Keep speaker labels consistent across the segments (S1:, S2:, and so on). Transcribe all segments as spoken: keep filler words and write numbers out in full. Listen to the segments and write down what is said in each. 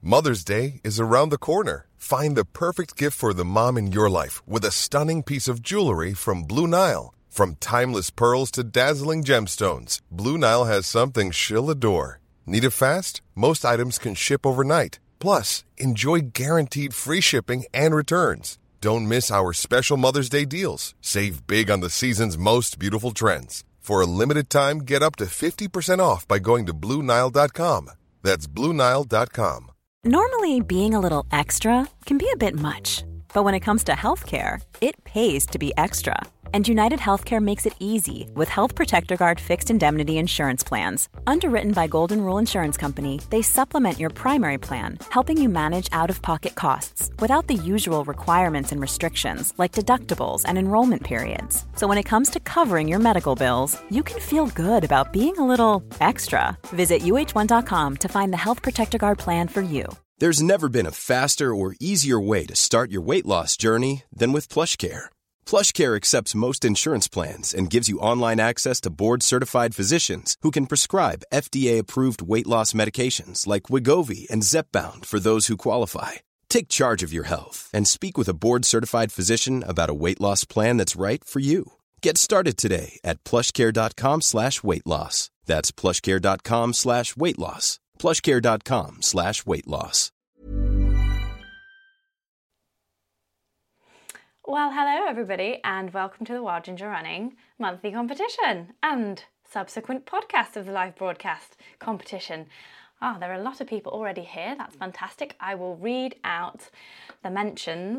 S1: Mother's Day is around the corner. Find the perfect gift for the mom in your life with a stunning piece of jewelry from Blue Nile. From timeless pearls to dazzling gemstones, Blue Nile has something she'll adore. Need it fast? Most items can ship overnight. Plus, enjoy guaranteed free shipping and returns. Don't miss our special Mother's Day deals. Save big on the season's most beautiful trends. For a limited time, get up to fifty percent off by going to Blue Nile dot com. That's Blue Nile dot com.
S2: Normally, being a little extra can be a bit much. But when it comes to healthcare, it pays to be extra. And United Healthcare makes it easy with Health Protector Guard fixed indemnity insurance plans. Underwritten by Golden Rule Insurance Company, they supplement your primary plan, helping you manage out-of-pocket costs without the usual requirements and restrictions like deductibles and enrollment periods. So when it comes to covering your medical bills, you can feel good about being a little extra. Visit U H one dot com to find the Health Protector Guard plan for you.
S3: There's never been a faster or easier way to start your weight loss journey than with PlushCare. PlushCare accepts most insurance plans and gives you online access to board-certified physicians who can prescribe F D A-approved weight loss medications like Wegovy and Zepbound for those who qualify. Take charge of your health and speak with a board-certified physician about a weight loss plan that's right for you. Get started today at plushcare.com slash weight loss. That's plushcare.com slash weight loss. plushcare.com slash weight loss.
S4: Well, hello everybody, and welcome to the Wild Ginger Running monthly competition and subsequent podcast of the live broadcast competition. Ah, oh, there are a lot of people already here. That's fantastic. I will read out the mentions.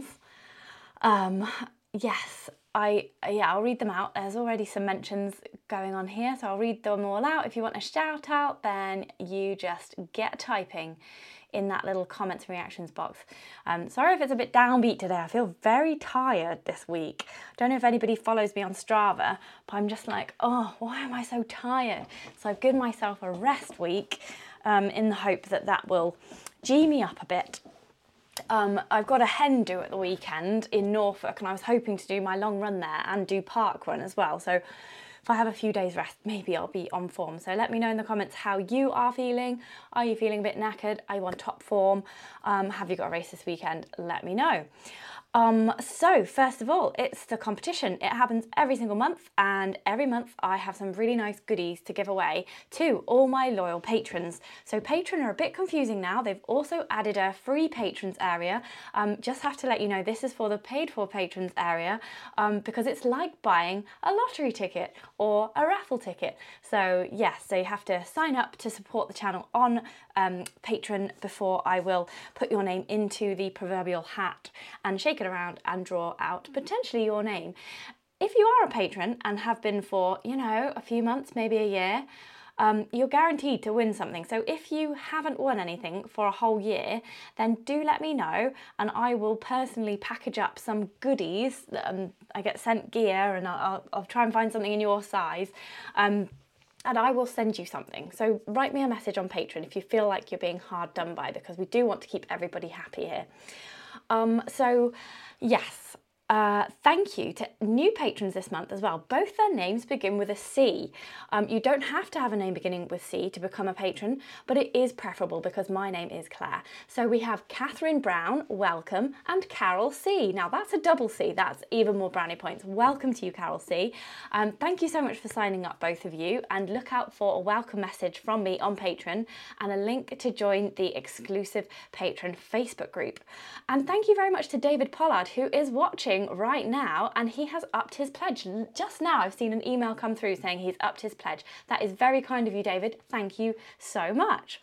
S4: Um, yes, I yeah, I'll read them out. There's already some mentions going on here, so I'll read them all out. If you want a shout out, then you just get typing in that little comments and reactions box. Um, sorry if it's a bit downbeat today. I feel very tired this week. I don't know if anybody follows me on Strava, but I'm just like, oh, why am I so tired? So I've given myself a rest week um, in the hope that that will gee me up a bit. Um, I've got a hen do at the weekend in Norfolk, and I was hoping to do my long run there and do park run as well. So if I have a few days rest, maybe I'll be on form. So let me know in the comments how you are feeling. Are you feeling a bit knackered? Are you on top form? Um, have you got a race this weekend? Let me know. Um, so first of all, it's the competition. It happens every single month, and every month I have some really nice goodies to give away to all my loyal patrons. So patron are a bit confusing now. They've also added a free patrons area. Um, just have to let you know this is for the paid for patrons area um, because it's like buying a lottery ticket or a raffle ticket. So yes, so you have to sign up to support the channel on um, Patreon before I will put your name into the proverbial hat and shake it around and draw out potentially your name. If you are a patron and have been for, you know, a few months, maybe a year, um, you're guaranteed to win something. So if you haven't won anything for a whole year, then do let me know, and I will personally package up some goodies. Um, I get sent gear, and I'll, I'll try and find something in your size. Um, and I will send you something. So write me a message on Patreon if you feel like you're being hard done by, because we do want to keep everybody happy here. Um, so, yes, uh, thank you to new patrons this month as well. Both their names begin with a C. Um, you don't have to have a name beginning with C to become a patron, but it is preferable because my name is Claire. So we have Catherine Brown, welcome, and Carol C. Now that's a double C, that's even more brownie points. Welcome to you, Carol C. Um, thank you so much for signing up, both of you, and look out for a welcome message from me on Patreon and a link to join the exclusive patron Facebook group. And thank you very much to David Pollard, who is watching right now, and he has upped his pledge. Just now I've seen an email come through saying he's upped his pledge. That is very kind of you, David. Thank you so much.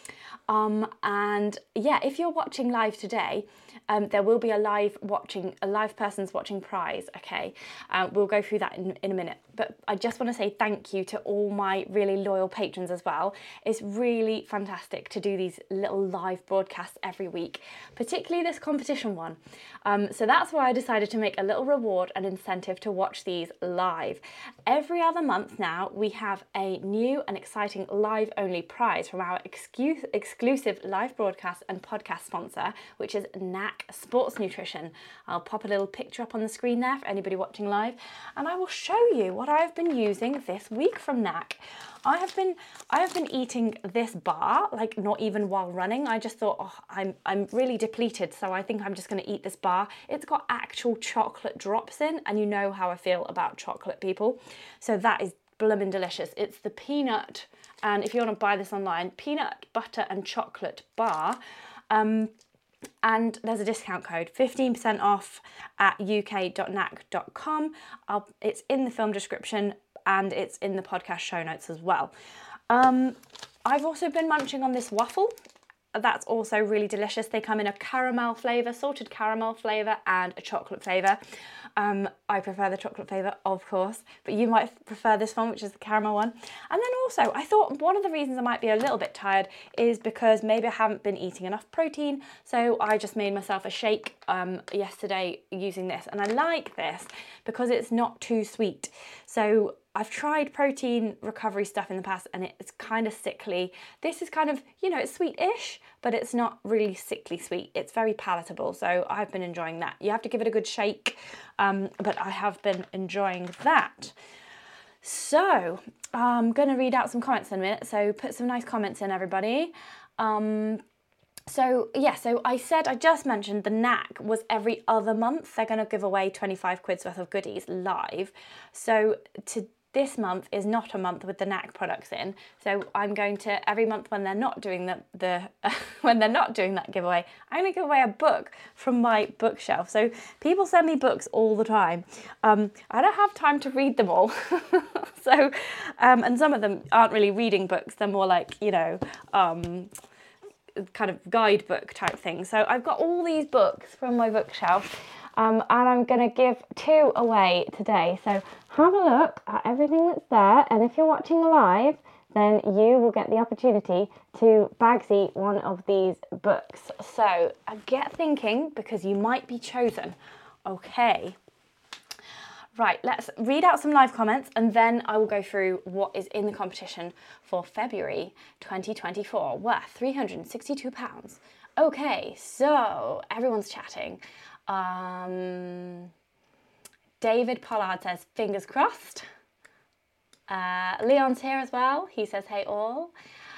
S4: Um, and yeah, if you're watching live today, um, there will be a live watching, a live person's watching prize, okay? Uh, we'll go through that in, in a minute. But I just want to say thank you to all my really loyal patrons as well. It's really fantastic to do these little live broadcasts every week, particularly this competition one. Um, so that's why I decided to make a little reward and incentive to watch these live. Every other month now, we have a new and exciting live-only prize from our excuse, exclusive exclusive live broadcast and podcast sponsor, which is N A C Sports Nutrition. I'll pop a little picture up on the screen there for anybody watching live, and I will show you what I've been using this week from N A C. I have been I have been eating this bar, like not even while running. I just thought, oh, I'm I'm really depleted, so I think I'm just going to eat this bar. It's got actual chocolate drops in, and you know how I feel about chocolate, people. So that is blooming delicious. It's the peanut, and if you want to buy this online, peanut butter and chocolate bar. Um, and there's a discount code, fifteen percent off at u k dot n a c dot com. I'll, it's in the film description, and it's in the podcast show notes as well. Um, I've also been munching on this waffle. That's also really delicious. They come in a caramel flavour, salted caramel flavour, and a chocolate flavour. Um, I prefer the chocolate flavour, of course, but you might prefer this one, which is the caramel one. And then also, I thought one of the reasons I might be a little bit tired is because maybe I haven't been eating enough protein, so I just made myself a shake um, yesterday using this. And I like this because it's not too sweet. So I've tried protein recovery stuff in the past and it's kind of sickly. This is kind of, you know, it's sweet-ish, but it's not really sickly sweet. It's very palatable, so I've been enjoying that. You have to give it a good shake, um, but I have been enjoying that. So I'm going to read out some comments in a minute, so put some nice comments in, everybody. Um, So yeah, so I said, I just mentioned the N A C was every other month. They're going to give away twenty-five quid's worth of goodies live. So to this month is not a month with the N A C products in. So I'm going to, every month when they're not doing the, the uh, when they're not doing that giveaway, I'm going to give away a book from my bookshelf. So people send me books all the time. Um, I don't have time to read them all. so, um, and some of them aren't really reading books. They're more like, you know, um, kind of guidebook type thing. So I've got all these books from my bookshelf, um, and I'm going to give two away today. So have a look at everything that's there, and if you're watching live, then you will get the opportunity to Bagsy one of these books. So get thinking, because you might be chosen. Okay. Right, let's read out some live comments and then I will go through what is in the competition for February twenty twenty-four, worth three hundred and sixty-two pounds. Okay, so everyone's chatting. Um, David Pollard says, fingers crossed. Uh, Leon's here as well. He says, hey all.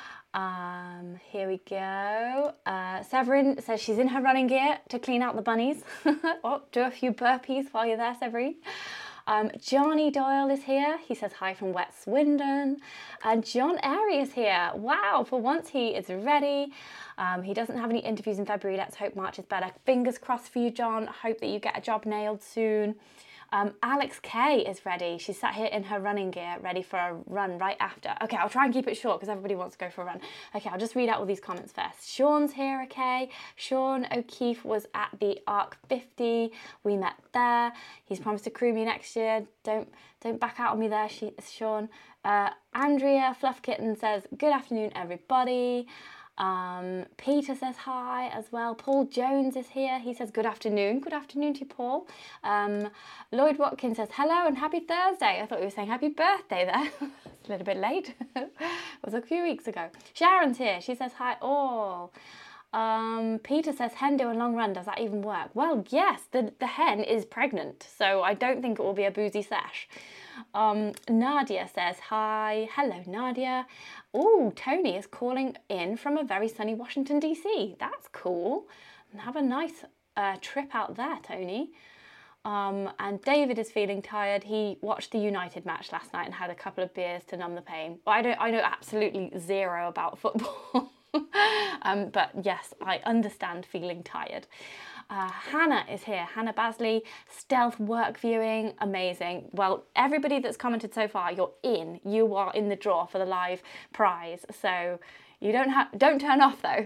S4: Um, here we go. Uh, Severin says she's in her running gear to clean out the bunnies. Oh, do a few burpees while you're there, Severin. Um, Johnny Doyle is here. He says hi from Wet Swindon. And John Airy is here. Wow, for once he is ready. Um, he doesn't have any interviews in February. Let's hope March is better. Fingers crossed for you, John. Hope that you get a job nailed soon. Um, Alex Kay is ready. She's sat here in her running gear, ready for a run right after. Okay, I'll try and keep it short because everybody wants to go for a run. Okay, I'll just read out all these comments first. Sean's here, okay. Sean O'Keefe was at the Arc fifty. We met there. He's promised to crew me next year. Don't don't back out on me there, she, Sean. Uh, Andrea Fluffkitten says, good afternoon, everybody. Um, Peter says hi as well. Paul Jones is here. He says good afternoon. Good afternoon to you, Paul. Um, Lloyd Watkins says hello and happy Thursday. I thought we were saying happy birthday there. It's a little bit late. It was a few weeks ago. Sharon's here. She says hi all. Um, Peter says hen doing long run. Does that even work? Well, yes, the, the hen is pregnant, so I don't think it will be a boozy sesh. Um, Nadia says hi. Hello, Nadia. Oh, Tony is calling in from a very sunny Washington, D C. That's cool. And have a nice uh, trip out there, Tony. Um, and David is feeling tired. He watched the United match last night and had a couple of beers to numb the pain. Well, I don't. I know absolutely zero about football. um, but yes, I understand feeling tired. Uh, Hannah is here. Hannah Basley, stealth work viewing, amazing. Well, everybody that's commented so far, you're in. You are in the draw for the live prize. So you don't have, don't turn off though.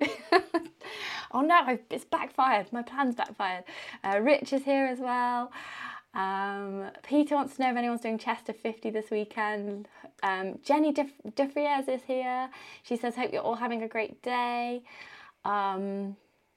S4: Oh no, it's backfired. My plan's backfired. Uh, Rich is here as well. Um, Peter wants to know if anyone's doing Chester fifty this weekend. Um, Jenny Defries is here. She says, hope you're all having a great day. Um,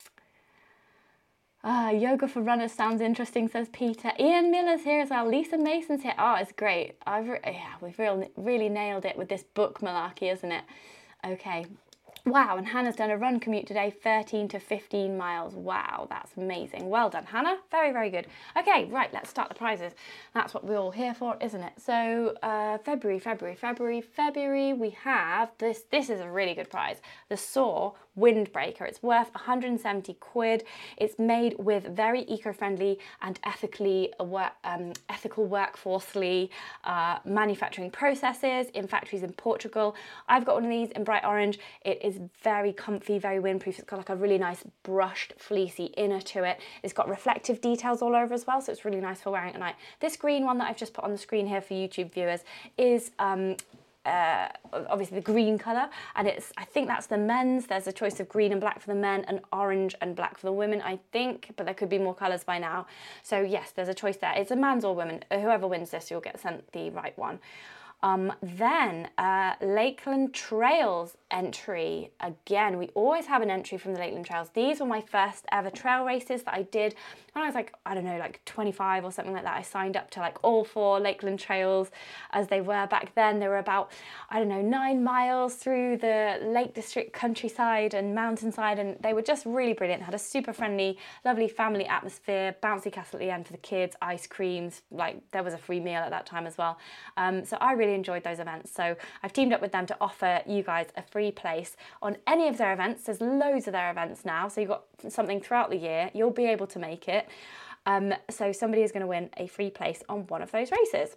S4: uh, yoga for runners sounds interesting, says Peter. Ian Miller's here as well. Lisa Mason's here. Oh, it's great. I've re yeah, we've real, really nailed it with this book malarkey, isn't it? Okay. Wow, and Hannah's done a run commute today, thirteen to fifteen miles. Wow, that's amazing. Well done, Hannah. Very, very good. Okay, right, let's start the prizes. That's what we're all here for, isn't it? So uh, February, February, February, February, we have this. This is a really good prize. The Saw Windbreaker. It's worth one hundred seventy quid. It's made with very eco-friendly and ethically work, um, ethical workforcely uh, manufacturing processes in factories in Portugal. I've got one of these in bright orange. It is very comfy, very windproof. It's got like a really nice brushed fleecy inner to it. It's got reflective details all over as well, so it's really nice for wearing at night. This green one that I've just put on the screen here for YouTube viewers is um, uh, obviously the green colour, and it's, I think that's the men's. There's a choice of green and black for the men and orange and black for the women, I think, but there could be more colours by now. So yes, there's a choice there. It's a man's or women. Whoever wins this, you'll get sent the right one. Um, then uh, Lakeland Trails entry. Again, we always have an entry from the Lakeland Trails. These were my first ever trail races that I did when I was like, I don't know, like twenty-five or something like that. I signed up to like all four Lakeland Trails as they were back then. They were about, I don't know, nine miles through the Lake District countryside and mountainside, and they were just really brilliant. Had a super friendly, lovely family atmosphere, bouncy castle at the end for the kids, ice creams, like there was a free meal at that time as well. Um, so I really enjoyed those events, so I've teamed up with them to offer you guys a free place on any of their events. There's loads of their events now, so you've got something throughout the year. You'll be able to make it, um, so somebody is going to win a free place on one of those races.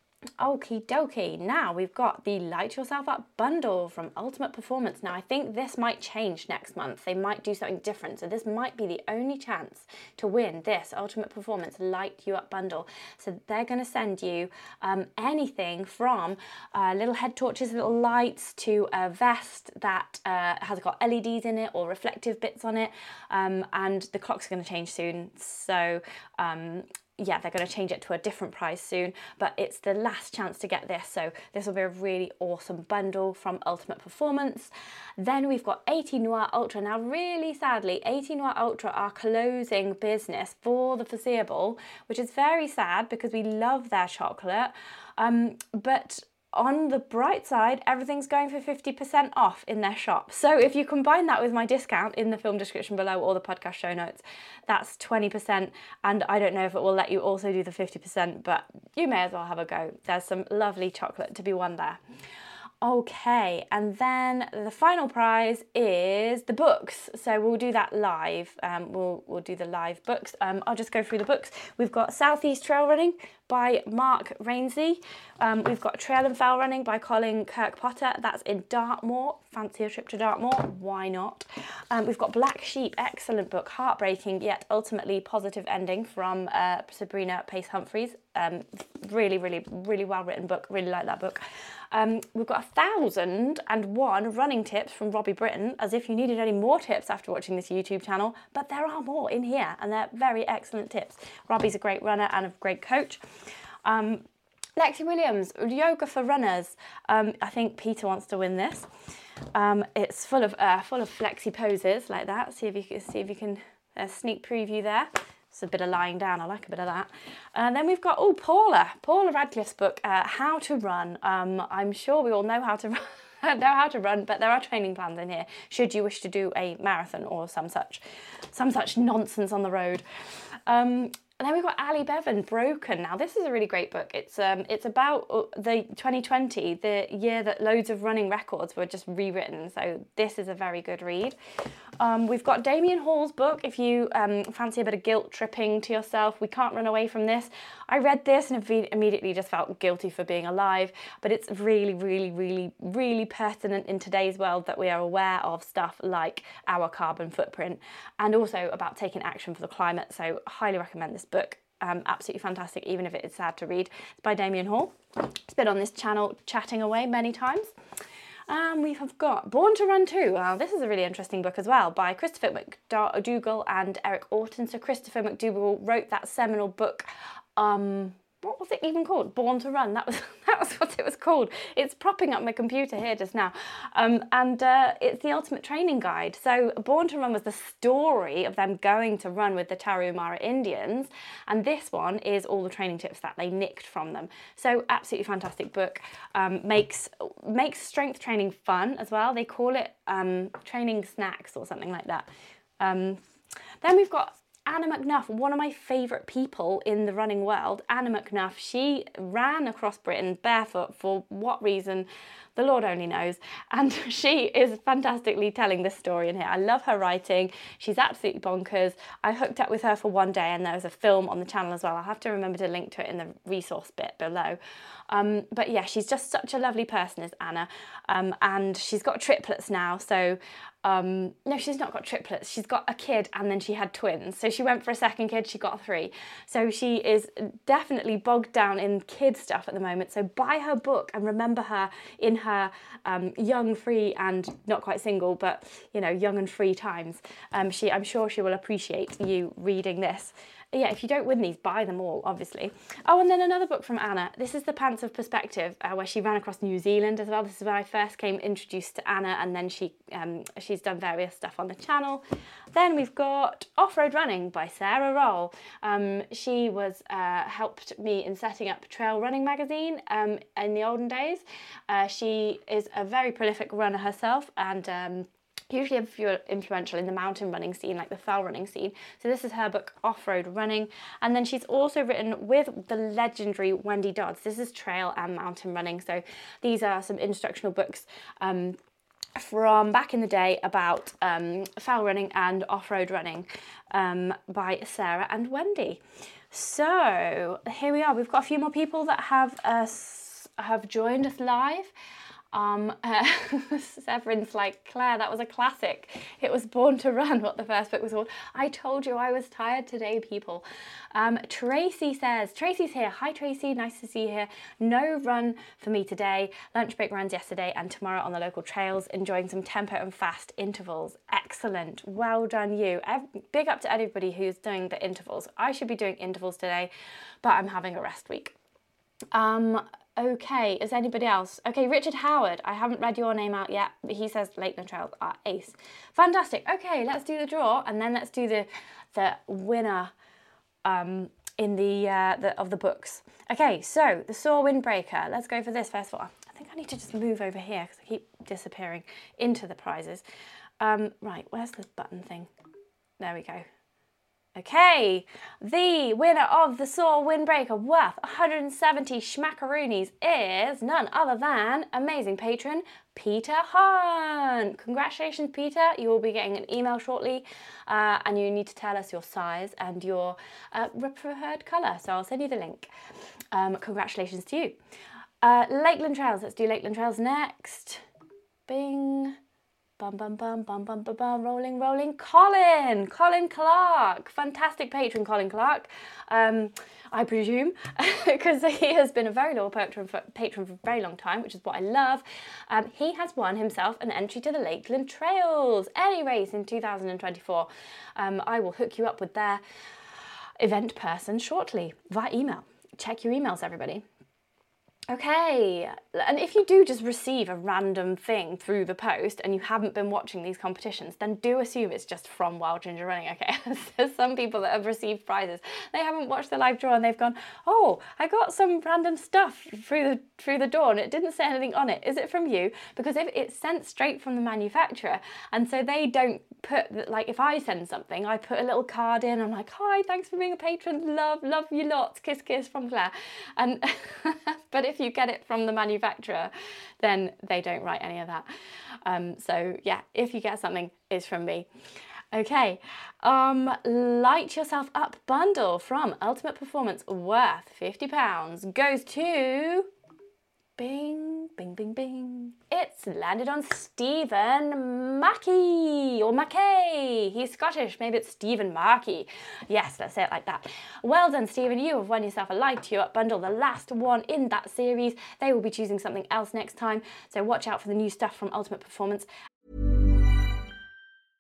S4: Okie dokie, now we've got the Light Yourself Up bundle from Ultimate Performance. Now I think this might change next month. They might do something different, so this might be the only chance to win this Ultimate Performance Light You Up bundle. So they're going to send you um, anything from uh, little head torches, little lights, to a vest that uh, has got L E Ds in it or reflective bits on it, um, and the clocks are going to change soon, so um, yeah, they're going to change it to a different price soon, but it's the last chance to get this, so this will be a really awesome bundle from Ultimate Performance. Then we've got eighteen Noir Ultra. Now really sadly, eighteen Noir Ultra are closing business for the foreseeable, which is very sad because we love their chocolate, um, but on the bright side, everything's going for fifty percent off in their shop. So if you combine that with my discount in the film description below or the podcast show notes, that's twenty percent. And I don't know if it will let you also do the fifty percent, but you may as well have a go. There's some lovely chocolate to be won there. Okay, and then the final prize is the books. So we'll do that live. Um, we'll, we'll do the live books. Um, I'll just go through the books. We've got Southeast Trail Running by Mark Rainsey. Um, we've got Trail and Fell Running by Colin Kirkpotter. That's in Dartmoor. Fancy a trip to Dartmoor? Why not? Um, we've got Black Sheep, excellent book, heartbreaking yet ultimately positive ending from uh, Sabrina Pace Humphreys. Um, really, really, really well written book. Really like that book. Um, we've got a thousand and one running tips from Robbie Britton, as if you needed any more tips after watching this YouTube channel, but there are more in here and they're very excellent tips. Robbie's a great runner and a great coach. Um, Lexi Williams, Yoga for Runners. Um, I think Peter wants to win this. Um, it's full of uh, full of flexi poses like that. See if you can see if you can a sneak preview there. It's a bit of lying down. I like a bit of that. And then we've got oh Paula, Paula Radcliffe's book, uh, How to Run. Um, I'm sure we all know how to run. know how to run, but there are training plans in here should you wish to do a marathon or some such, some such nonsense on the road. Um, And then we've got Ali Bevan, Broken. Now this is a really great book. It's um, it's about the twenty twenty, the year that loads of running records were just rewritten. So this is a very good read. Um, we've got Damien Hall's book, if you um, fancy a bit of guilt tripping to yourself. We Can't Run Away From This. I read this and immediately just felt guilty for being alive, but it's really, really, really, really pertinent in today's world that we are aware of stuff like our carbon footprint and also about taking action for the climate. So highly recommend this book. Um, absolutely fantastic, even if it is sad to read. It's by Damien Hall. It's been on this channel chatting away many times. Um, we have got Born to Run Too. Well, this is a really interesting book as well by Christopher McDougall and Eric Orton. So Christopher McDougall wrote that seminal book, um, what was it even called? Born to Run. That was that was what it was called. It's propping up my computer here just now. Um, and uh, it's the ultimate training guide. So Born to Run was the story of them going to run with the Tarahumara Indians. And this one is all the training tips that they nicked from them. So absolutely fantastic book. Um, makes, makes strength training fun as well. They call it um, training snacks or something like that. Um, then we've got Anna McNuff, one of my favourite people in the running world. Anna McNuff, she ran across Britain barefoot for what reason, the Lord only knows. And she is fantastically telling this story in here. I love her writing. She's absolutely bonkers. I hooked up with her for one day and there was a film on the channel as well. I'll have to remember to link to it in the resource bit below. Um, but yeah, she's just such a lovely person, is Anna. Um, and she's got triplets now, so Um, no, she's not got triplets. She's got a kid and then she had twins. So she went for a second kid, she got three. So she is definitely bogged down in kid stuff at the moment. So buy her book and remember her in her um, young, free and not quite single, but, you know, young and free times. Um, she, I'm sure she will appreciate you reading this. Yeah, if you don't win these, buy them all, obviously. Oh, and then another book from Anna. This is The Pants of Perspective, uh, where she ran across New Zealand as well. This is where I first came introduced to Anna, and then she um, she's done various stuff on the channel. Then we've got Off-Road Running by Sarah Roll. Um, she was uh, helped me in setting up Trail Running Magazine um, in the olden days. Uh, she is a very prolific runner herself, and um, usually if you're influential in the mountain running scene, like the fell running scene. So this is her book, Off-Road Running. And then she's also written with the legendary Wendy Dodds. This is trail and mountain running. So these are some instructional books um, from back in the day about um, fell running and off-road running um, by Sarah and Wendy. So here we are. We've got a few more people that have, uh, have joined us live. Um, uh, Severin's like, Claire, that was a classic. It was Born to Run, what the first book was called. I told you I was tired today, people. Um, Tracy says, Tracy's here. Hi, Tracy. Nice to see you here. No run for me today. Lunch break runs yesterday and tomorrow on the local trails, enjoying some tempo and fast intervals. Excellent. Well done, you. Big up to everybody who's doing the intervals. I should be doing intervals today, but I'm having a rest week. Um... Okay, is anybody else? Okay, Richard Howard. I haven't read your name out yet, but he says Lakeland Trails are ace. Fantastic. Okay, let's do the draw, and then let's do the the winner um, in the, uh, the of the books. Okay, so the Soar Windbreaker. Let's go for this first of all. I think I need to just move over here because I keep disappearing into the prizes. Um, right, where's the button thing? There we go. Okay, the winner of the Soar Windbreaker worth one hundred seventy schmackaroonies is none other than amazing patron Peter Hunt. Congratulations, Peter. You will be getting an email shortly uh, and you need to tell us your size and your uh, preferred colour. So I'll send you the link. Um, congratulations to you. Uh, Lakeland Trails. Let's do Lakeland Trails next. Bing. Bum, bum, bum, bum, bum, bum, bum, rolling, rolling. Colin, Colin Clark, fantastic patron, Colin Clark, um, I presume, because he has been a very loyal patron for, patron for a very long time, which is what I love. Um, he has won himself an entry to the Lakeland Trails, any race in two thousand twenty-four. Um, I will hook you up with their event person shortly via email. Check your emails, everybody. Okay, and if you do just receive a random thing through the post and you haven't been watching these competitions, then do assume it's just from Wild Ginger Running, okay? There's some people that have received prizes. They haven't watched the live draw and they've gone, oh, I got some random stuff through the through the door and it didn't say anything on it. Is it from you? Because if it's sent straight from the manufacturer, and so they don't put, like if I send something, I put a little card in, I'm like, hi, thanks for being a patron, love, love you lots, kiss, kiss from Claire. And but if you get it from the manufacturer, then they don't write any of that. Um, so yeah, if you get something, it's from me. Okay, um, Light Yourself Up bundle from Ultimate Performance worth fifty pounds goes to bing, bing, bing, bing. It's landed on Stephen Mackey, or Mackay. He's Scottish, maybe it's Stephen Markey. Yes, let's say it like that. Well done, Stephen. You have won yourself a Light You Up bundle, the last one in that series. They will be choosing something else next time, so watch out for the new stuff from Ultimate Performance.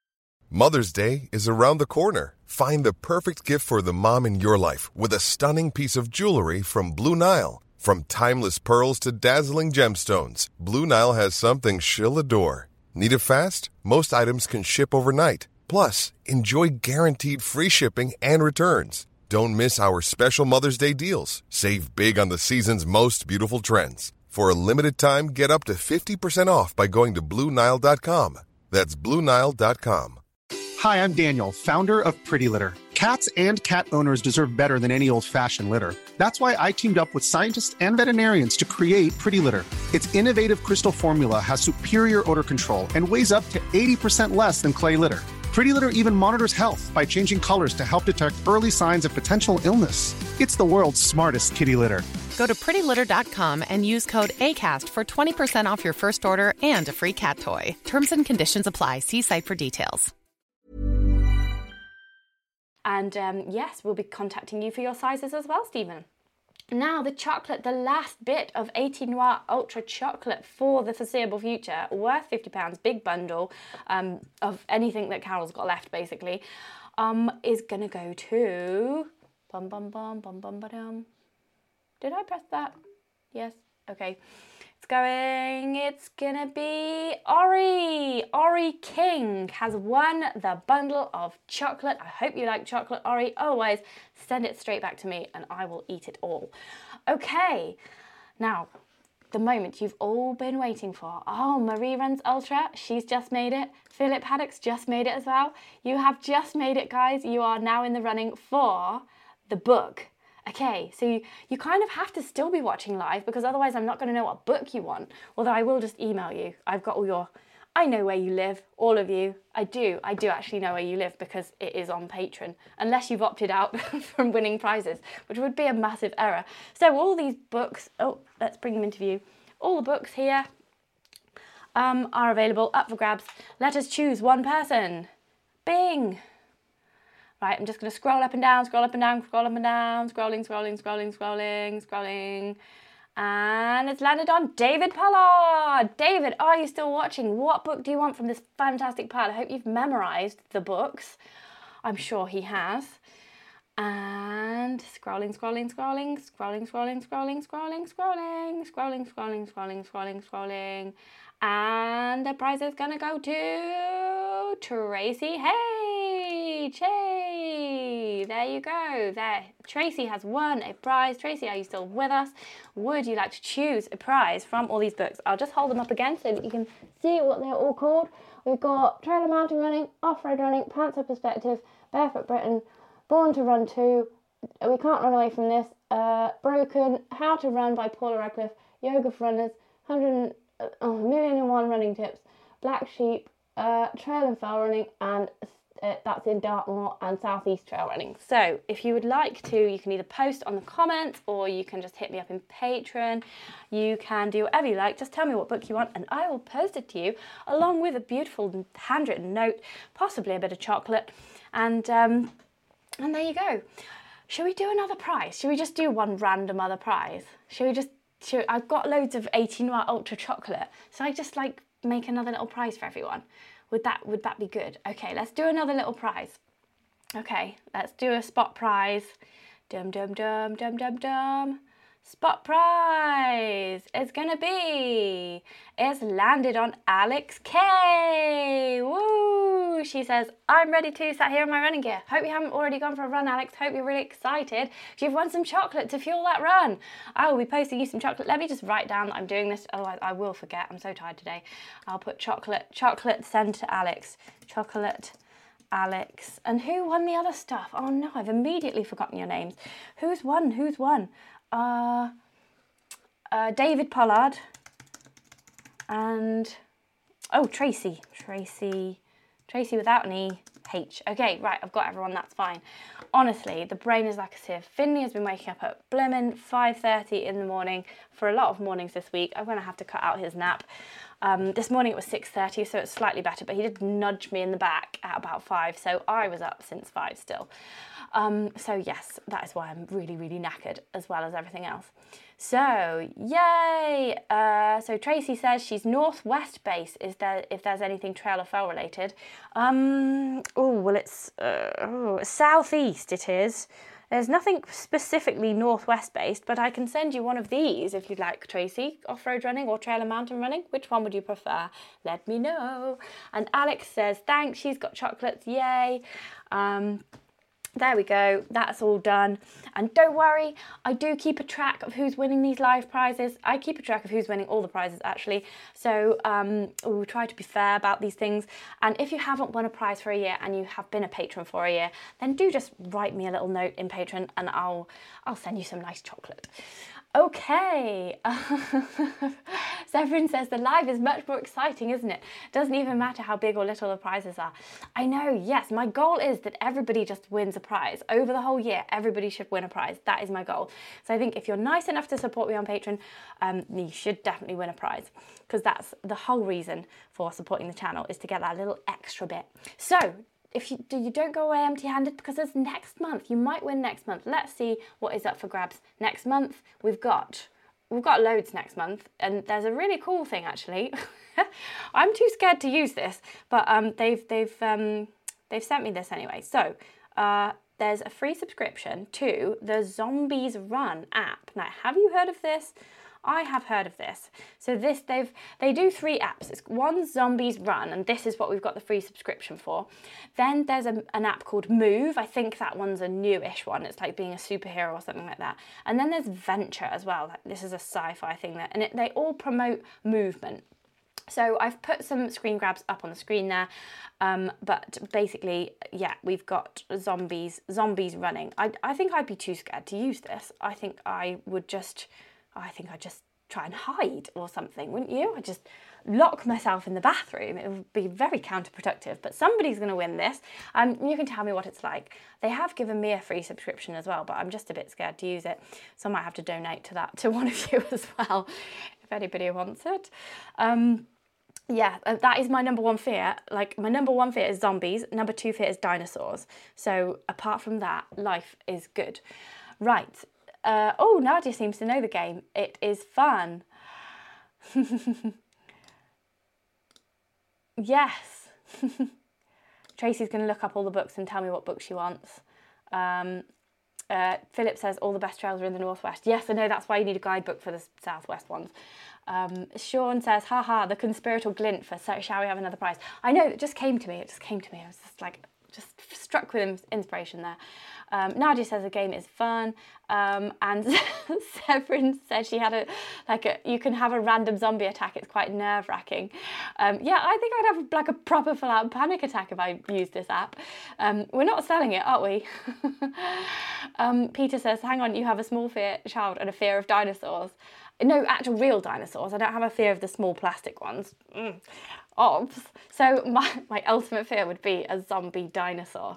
S1: Mother's Day is around the corner. Find the perfect gift for the mom in your life with a stunning piece of jewelry from Blue Nile. From timeless pearls to dazzling gemstones, Blue Nile has something she'll adore. Need it fast? Most items can ship overnight. Plus, enjoy guaranteed free shipping and returns. Don't miss our special Mother's Day deals. Save big on the season's most beautiful trends. For a limited time, get up to fifty percent off by going to Blue Nile dot com. That's Blue Nile dot com.
S5: Hi, I'm Daniel, founder of Pretty Litter. Cats and cat owners deserve better than any old-fashioned litter. That's why I teamed up with scientists and veterinarians to create Pretty Litter. Its innovative crystal formula has superior odor control and weighs up to eighty percent less than clay litter. Pretty Litter even monitors health by changing colors to help detect early signs of potential illness. It's the world's smartest kitty litter.
S6: Go to pretty litter dot com and use code ACAST for twenty percent off your first order and a free cat toy. Terms and conditions apply. See site for details.
S4: And um, yes, we'll be contacting you for your sizes as well, Stephen. Now, the chocolate, the last bit of eighteen Noir Ultra chocolate for the foreseeable future, worth fifty pounds, big bundle um, of anything that Carol's got left, basically, um, is going to go to... Bum, bum, bum, bum, bum, ba-dum. Did I press that? Yes. Okay. It's going, it's gonna be Ori. Ori King has won the bundle of chocolate. I hope you like chocolate, Ori. Otherwise, send it straight back to me and I will eat it all. Okay, now, the moment you've all been waiting for. Oh, Marie runs Ultra. She's just made it. Philip Haddock's just made it as well. You have just made it, guys. You are now in the running for the book. Okay, so you, you kind of have to still be watching live because otherwise I'm not going to know what book you want. Although I will just email you. I've got all your... I know where you live, all of you. I do. I do actually know where you live because it is on Patreon. Unless you've opted out from winning prizes, which would be a massive error. So all these books... Oh, let's bring them into view. All the books here um, are available, up for grabs. Let us choose one person. Bing! Right, I'm just going to scroll up and down, scroll up and down, scroll up and down, scrolling, scrolling, scrolling, scrolling, scrolling. And it's landed on David Pollard. David, are you still watching? What book do you want from this fantastic pile? I hope you've memorised the books. I'm sure he has. And scrolling, scrolling, scrolling, scrolling, scrolling, scrolling, scrolling, scrolling, scrolling, scrolling, scrolling, scrolling, scrolling. And the prize is going to go to Tracy Hey, Che. There you go. There, Tracy has won a prize. Tracy, are you still with us? Would you like to choose a prize from all these books? I'll just hold them up again so that you can see what they're all called. We've got Trailer Mountain Running, Off-Road Running, Panther Perspective, Barefoot Britain, Born to Run two, We Can't Run Away from This, uh, Broken, How to Run by Paula Radcliffe, Yoga for Runners, one hundred oh, Million and One Running Tips, Black Sheep, uh, Trail and Fell Running, and uh, that's in Dartmoor and Southeast Trail Running. So if you would like to, you can either post on the comments or you can just hit me up in Patreon. You can do whatever you like. Just tell me what book you want and I will post it to you along with a beautiful handwritten note, possibly a bit of chocolate, and um, and there you go. Should we do another prize? Should we just do one random other prize? Should we just, should, I've got loads of eighteen Noir Ultra chocolate, so I just like make another little prize for everyone. Would that, would that be good? Okay, let's do another little prize. Okay, let's do a spot prize. Dum, dum, dum, dum, dum, dum. Spot prize is gonna be, it's landed on Alex K. Woo! She says, I'm ready to, sat here in my running gear. Hope you haven't already gone for a run, Alex. Hope you're really excited. You've won some chocolate to fuel that run. I will be posting you some chocolate. Let me just write down that I'm doing this, otherwise I will forget. I'm so tired today. I'll put chocolate, chocolate send to Alex. Chocolate Alex. And who won the other stuff? Oh no, I've immediately forgotten your names. Who's won? Who's won? Uh, uh, David Pollard and, oh, Tracy, Tracy, Tracy without an E, H. Okay, right, I've got everyone, that's fine. Honestly, the brain is like a sieve. Finley has been waking up at blimmin' five thirty in the morning for a lot of mornings this week. I'm going to have to cut out his nap. Um, this morning it was six thirty, so it's slightly better, but he did nudge me in the back at about five, so I was up since five still. Um, so yes, that is why I'm really, really knackered, as well as everything else. So, yay! Uh, so Tracy says she's northwest base. Is there, if there's anything trail or fell related? Um, oh, well, it's uh, oh, southeast it is. There's nothing specifically northwest based, but I can send you one of these if you'd like, Tracy. Off-road running or trail and mountain running? Which one would you prefer? Let me know. And Alex says, thanks, she's got chocolates, yay. Um, There we go, that's all done. And don't worry, I do keep a track of who's winning these live prizes. I keep a track of who's winning all the prizes, actually. So um, we'll try to be fair about these things. And if you haven't won a prize for a year and you have been a patron for a year, then do just write me a little note in Patreon and I'll, I'll send you some nice chocolate. Okay, Severin says the live is much more exciting, isn't it? Doesn't even matter how big or little the prizes are. I know, yes, my goal is that everybody just wins a prize. Over the whole year, everybody should win a prize. That is my goal. So I think if you're nice enough to support me on Patreon, um, you should definitely win a prize, because that's the whole reason for supporting the channel, is to get that little extra bit. So, if you, you don't go away empty-handed, because there's next month. You might win next month. Let's see what is up for grabs next month. We've got we've got loads next month, and there's a really cool thing actually. I'm too scared to use this, but um, they've they've um, they've sent me this anyway. So uh, there's a free subscription to the Zombies Run app. Now, have you heard of this? I have heard of this. So this, they've, they do three apps. It's one Zombies Run, and this is what we've got the free subscription for. Then there's a, an app called Move. I think that one's a newish one. It's like being a superhero or something like that. And then there's Venture as well. Like, this is a sci-fi thing there, and it, they all promote movement. So I've put some screen grabs up on the screen there, um, but basically, yeah, we've got zombies, zombies running. I, I think I'd be too scared to use this. I think I would just... I think I'd just try and hide or something, wouldn't you? I'd just lock myself in the bathroom. It would be very counterproductive, but somebody's going to win this. Um, you can tell me what it's like. They have given me a free subscription as well, but I'm just a bit scared to use it. So I might have to donate to that, to one of you as well, if anybody wants it. Um, yeah, that is my number one fear. Like, my number one fear is zombies. Number two fear is dinosaurs. So apart from that, life is good. Right. Uh, oh, Nadia seems to know the game. It is fun. Yes. Tracy's going to look up all the books and tell me what book she wants. Um, uh, Philip says all the best trails are in the northwest. Yes, I know, that's why you need a guidebook for the southwest ones. Um, Sean says, haha, the conspirator glint for so shall we have another prize? I know, it just came to me. It just came to me. I was just like, just struck with inspiration there. Um, Nadia says the game is fun, um, and Severin said she had a, like a, you can have a random zombie attack, it's quite nerve-wracking. Um, yeah, I think I'd have like a proper full-out panic attack if I used this app. Um, we're not selling it, are we? um, Peter says, hang on, you have a small fear child and a fear of dinosaurs. No, actual real dinosaurs. I don't have a fear of the small plastic ones. Mm. Obs. So my, my ultimate fear would be a zombie dinosaur.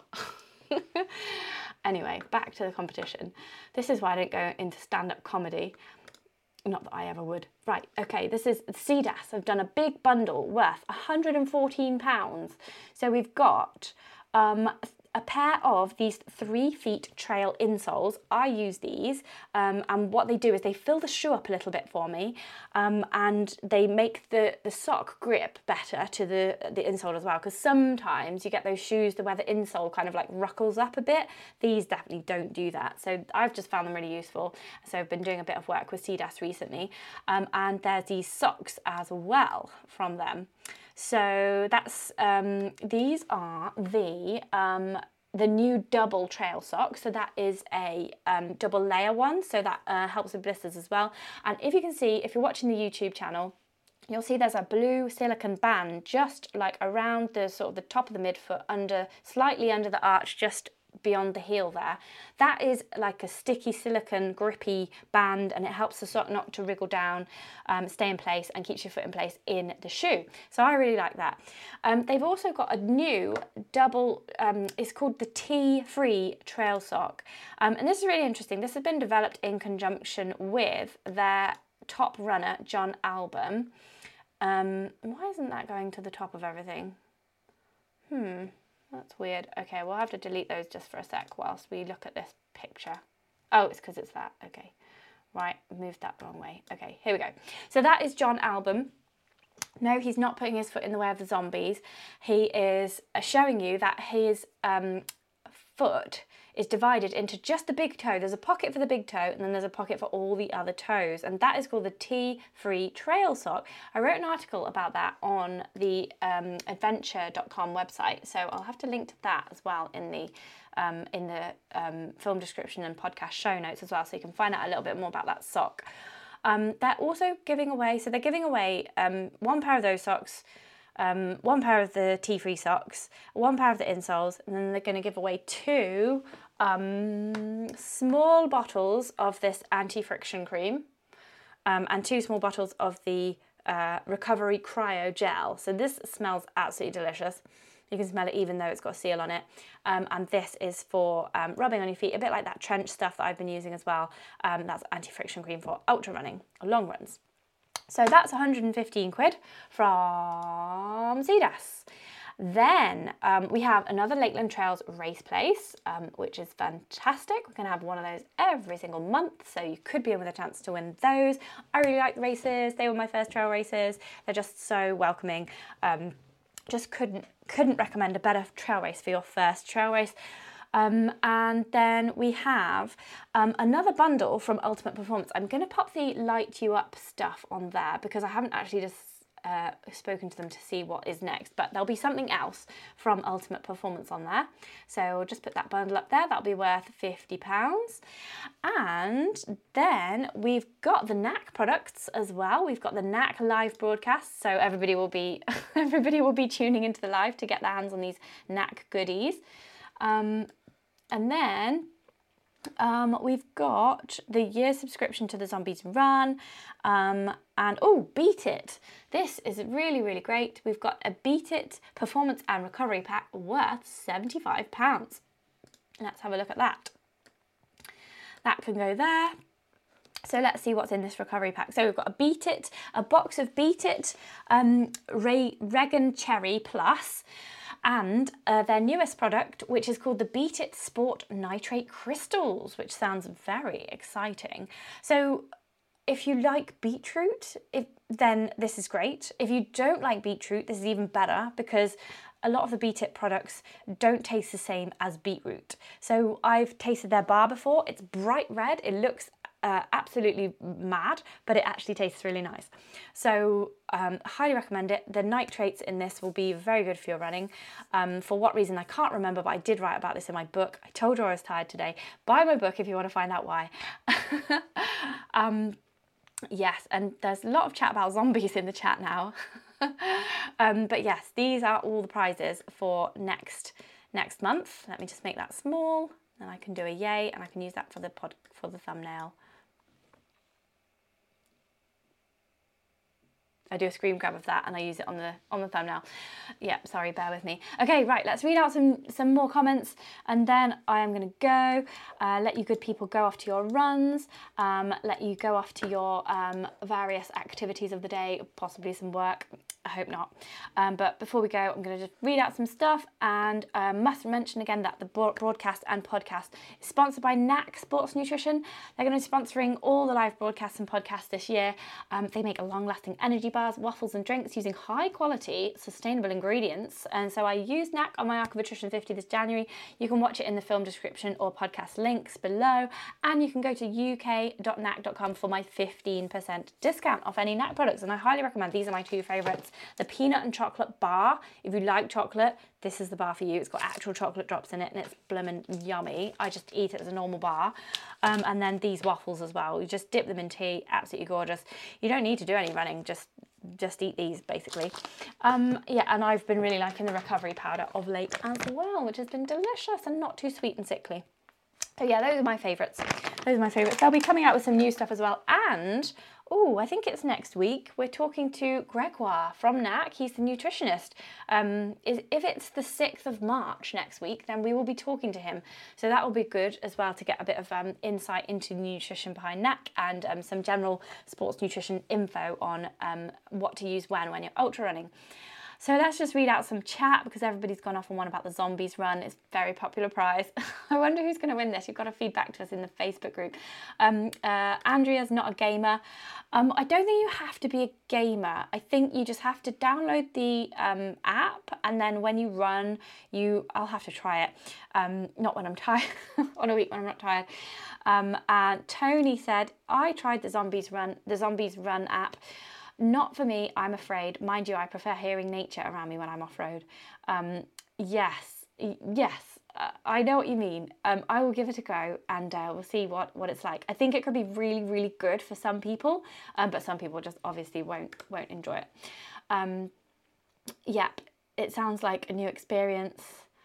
S4: Anyway, back to the competition. This is why I don't go into stand-up comedy. Not that I ever would. Right, okay, this is C D A S. I've done a big bundle worth one hundred and fourteen pounds. So we've got um, a pair of these three feet trail insoles. I use these, um, and what they do is they fill the shoe up a little bit for me, um, and they make the, the sock grip better to the, the insole as well, because sometimes you get those shoes where the insole kind of like ruckles up a bit. These definitely don't do that, so I've just found them really useful. So I've been doing a bit of work with C D A S recently, um, and there's these socks as well from them. So that's, um, these are the, um, the new double trail sock. So that is a um, double layer one. So that uh, helps with blisters as well. And if you can see, if you're watching the YouTube channel, you'll see there's a blue silicone band just like around the sort of the top of the midfoot, under, slightly under the arch, just beyond the heel there. That is like a sticky silicone grippy band, and it helps the sock not to wriggle down, um, stay in place, and keeps your foot in place in the shoe. So I really like that. Um, they've also got a new double, um, it's called the T-Free Trail Sock. Um, and this is really interesting. This has been developed in conjunction with their top runner, John Albon. Um, why isn't that going to the top of everything? Hmm, that's weird. Okay, we'll have to delete those just for a sec whilst we look at this picture. Oh, it's because it's that. Okay, right, moved that the wrong way. Okay, here we go. So that is John Albon. No, he's not putting his foot in the way of the zombies. He is showing you that his um, foot is divided into just the big toe. There's a pocket for the big toe and then there's a pocket for all the other toes, and that is called the T-Free Trail Sock. I wrote an article about that on the um, adventure dot com website, so I'll have to link to that as well in the um, in the um, film description and podcast show notes as well, so you can find out a little bit more about that sock. Um, they're also giving away, so they're giving away um, one pair of those socks, um, one pair of the T-Free socks, one pair of the insoles, and then they're going to give away two um, small bottles of this anti-friction cream um, and two small bottles of the uh, Recovery Cryo Gel. So this smells absolutely delicious. You can smell it even though it's got a seal on it. Um, and this is for um, rubbing on your feet, a bit like that trench stuff that I've been using as well. Um, that's anti-friction cream for ultra running or long runs. So that's one hundred and fifteen quid from C D A S. Then um, we have another Lakeland Trails race place, um, which is fantastic. We're going to have one of those every single month, so you could be in with a chance to win those. I really like the races. They were my first trail races. They're just so welcoming. Um, just couldn't couldn't recommend a better trail race for your first trail race. Um, and then we have um, another bundle from Ultimate Performance. I'm going to pop the Light You Up stuff on there because I haven't actually just uh, spoken to them to see what is next, but there'll be something else from Ultimate Performance on there. So we'll just put that bundle up there. That'll be worth fifty pounds. And then we've got the N A C products as well. We've got the N A C live broadcasts, so everybody will be everybody will be tuning into the live to get their hands on these N A C goodies. Um, And then um, we've got the year subscription to the Zombies Run, um, and oh, Beat It. This is really, really great. We've got a Beat It Performance and Recovery Pack worth seventy-five pounds. Let's have a look at that. That can go there. So let's see what's in this recovery pack. So we've got a Beat It, a box of Beat It um, Ray, Regan Cherry Plus, and uh, their newest product, which is called the Beat It Sport Nitrate Crystals, which sounds very exciting. So if you like beetroot, if, then this is great. If you don't like beetroot, this is even better because a lot of the Beat It products don't taste the same as beetroot. So I've tasted their bar before. It's bright red. It looks Uh, absolutely mad, but it actually tastes really nice. So um, highly recommend it. The nitrates in this will be very good for your running. Um, for what reason, I can't remember, but I did write about this in my book. I told you I was tired today. Buy my book if you want to find out why. um, yes, and there's a lot of chat about zombies in the chat now. um, but yes, these are all the prizes for next next month. Let me just make that small, and I can do a yay, and I can use that for the pod for the thumbnail. I do a screen grab of that and I use it on the on the thumbnail. Yeah, sorry, bear with me. Okay, right, let's read out some, some more comments and then I am going to go, uh, let you good people go off to your runs, um, let you go off to your um, various activities of the day, possibly some work. I hope not. Um, but before we go, I'm going to just read out some stuff and um, must mention again that the broadcast and podcast is sponsored by N A C Sports Nutrition. They're going to be sponsoring all the live broadcasts and podcasts this year. Um, they make a long-lasting energy bars, waffles and drinks using high-quality, sustainable ingredients. And so I used N A C on my Arc of Attrition fifty this January. You can watch it in the film description or podcast links below. And you can go to u k dot n a c dot com for my fifteen percent discount off any N A C products. And I highly recommend. These are my two favourites. The peanut and chocolate bar. If you like chocolate, this is the bar for you. It's got actual chocolate drops in it and it's bloomin' yummy. I just eat it as a normal bar. Um, and then these waffles as well. You just dip them in tea, absolutely gorgeous. You don't need to do any running, just just eat these basically. Um, yeah, and I've been really liking the recovery powder of late as well, which has been delicious and not too sweet and sickly. So yeah, those are my favourites. Those are my favourites. They'll be coming out with some new stuff as well. And oh, I think it's next week, we're talking to Gregoire from N A C. He's the nutritionist. Um, is, if it's the sixth of March next week, then we will be talking to him. So that will be good as well to get a bit of um, insight into the nutrition behind N A C and um, some general sports nutrition info on um, what to use when, when you're ultra running. So let's just read out some chat because everybody's gone off on one about the Zombies run. It's a very popular prize. I wonder who's going to win this. You've got to feed back to us in the Facebook group. Um, uh, Andrea's not a gamer. Um, I don't think you have to be a gamer. I think you just have to download the um, app, and then when you run, you I'll have to try it. Um, not when I'm tired, on a week when I'm not tired. Um, and Tony said, I tried the Zombies run, the Zombies run app. Not for me, I'm afraid. Mind you, I prefer hearing nature around me when I'm off-road. Um, yes, yes, uh, I know what you mean. Um, I will give it a go and uh, we'll see what, what it's like. I think it could be really, really good for some people, um, but some people just obviously won't won't enjoy it. Um, yep, it sounds like a new experience.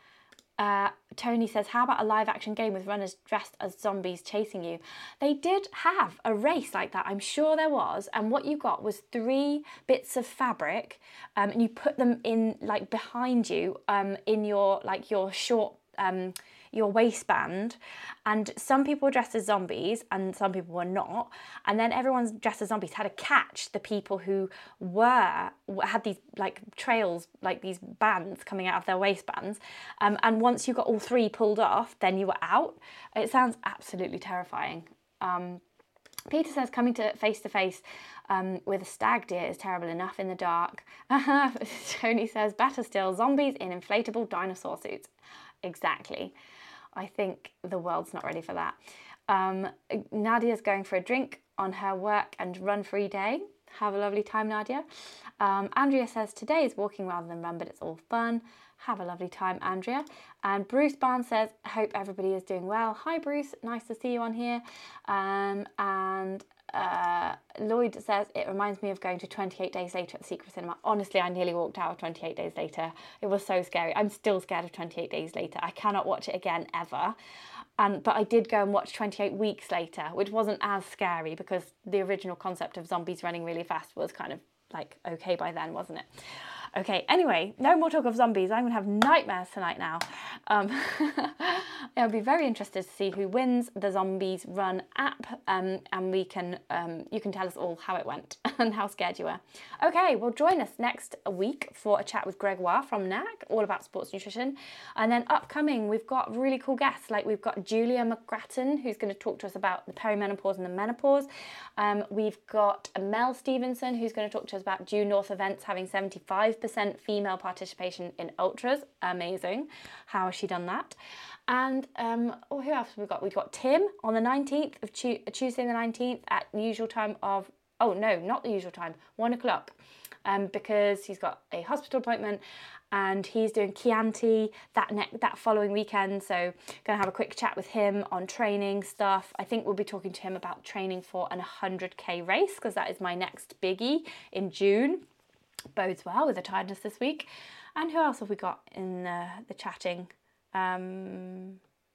S4: Uh, Tony says, how about a live action game with runners dressed as zombies chasing you? They did have a race like that, I'm sure there was, and what you got was three bits of fabric um, and you put them in like behind you um, in your like your short um, your waistband, and some people were dressed as zombies and some people were not, and then everyone's dressed as zombies had to catch the people who were had these like trails, like these bands coming out of their waistbands, um, and once you got all three pulled off, then you were out. It sounds absolutely terrifying. um, Peter says coming to face to face um, with a stag deer is terrible enough in the dark. Tony says better still, zombies in inflatable dinosaur suits. Exactly. I think the world's not ready for that. Um, Nadia's going for a drink on her work and run free day. Have a lovely time, Nadia. Um, Andrea says today is walking rather than run, but it's all fun. Have a lovely time, Andrea. And Bruce Barnes says, hope everybody is doing well. Hi, Bruce. Nice to see you on here. Um, and uh, Lloyd says, it reminds me of going to twenty-eight days later at the Secret Cinema. Honestly, I nearly walked out of twenty-eight days later. It was so scary. I'm still scared of twenty-eight days later. I cannot watch it again, ever. Um, but I did go and watch twenty-eight weeks later, which wasn't as scary because the original concept of zombies running really fast was kind of like okay by then, wasn't it? Okay, anyway, no more talk of zombies. I'm going to have nightmares tonight now. Um, I'll be very interested to see who wins the Zombies Run app, um, and we can um, you can tell us all how it went and how scared you were. Okay, well, join us next week for a chat with Gregoire from N A C, all about sports nutrition. And then upcoming, we've got really cool guests, like we've got Julia McGrattan, who's going to talk to us about the perimenopause and the menopause. Um, we've got Mel Stevenson, who's going to talk to us about Due North events having seventy-five percent female participation in ultras. Amazing. How has she done that? And um, oh, who else have we got? We've got Tim on the nineteenth of tu- Tuesday the nineteenth at the usual time of, oh no, not the usual time, one o'clock, um, because he's got a hospital appointment and he's doing Chianti that ne- that following weekend. So gonna have a quick chat with him on training stuff. I think we'll be talking to him about training for an one hundred K race, because that is my next biggie in June. Bodes well with the tiredness this week. And who else have we got in the, the chatting? Um,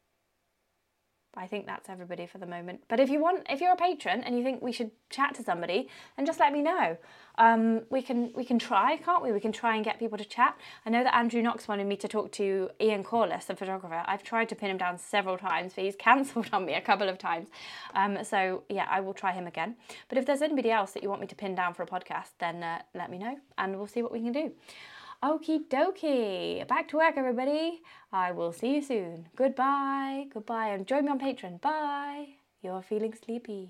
S4: I think that's everybody for the moment. But if you want, if you're a patron and you think we should chat to somebody, then just let me know. Um, we can we can try, can't we? We can try and get people to chat. I know that Andrew Knox wanted me to talk to Ian Corliss, the photographer. I've tried to pin him down several times, but he's cancelled on me a couple of times. Um, so yeah, I will try him again. But if there's anybody else that you want me to pin down for a podcast, then uh, let me know and we'll see what we can do. Okie dokie. Back to work, everybody. I will see you soon. Goodbye. Goodbye. And join me on Patreon. Bye. You're feeling sleepy.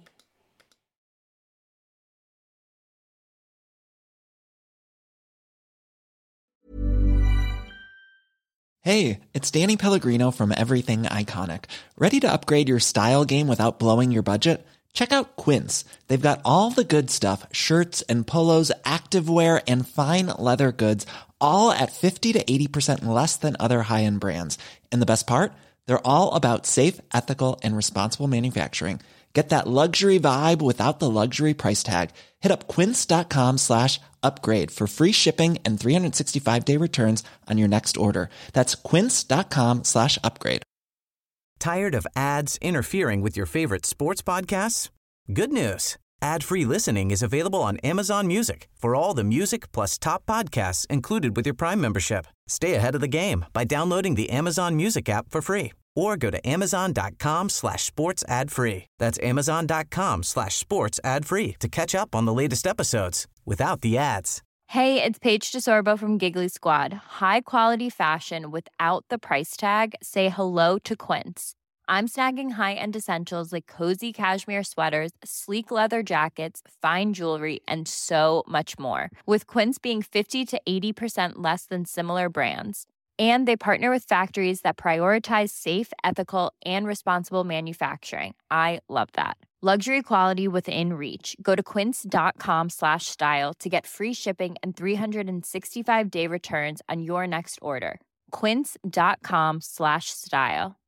S7: Hey, it's Danny Pellegrino from Everything Iconic. Ready to upgrade your style game without blowing your budget? Check out Quince. They've got all the good stuff, shirts and polos, activewear, and fine leather goods, all at fifty to eighty percent less than other high-end brands. And the best part? They're all about safe, ethical, and responsible manufacturing. Get that luxury vibe without the luxury price tag. Hit up quince.com slash upgrade for free shipping and three sixty-five day returns on your next order. That's quince.com slash upgrade.
S8: Tired of ads interfering with your favorite sports podcasts? Good news. Ad-free listening is available on Amazon Music for all the music plus top podcasts included with your Prime membership. Stay ahead of the game by downloading the Amazon Music app for free or go to amazon.com slash sports ad free. That's amazon.com slash sports ad free to catch up on the latest episodes without the ads.
S9: Hey, it's Paige DeSorbo from Giggly Squad. High quality fashion without the price tag. Say hello to Quince. I'm snagging high-end essentials like cozy cashmere sweaters, sleek leather jackets, fine jewelry, and so much more. With Quince being fifty to eighty percent less than similar brands. And they partner with factories that prioritize safe, ethical, and responsible manufacturing. I love that. Luxury quality within reach. Go to quince.com slash style to get free shipping and three sixty-five day returns on your next order. Quince.com slash style.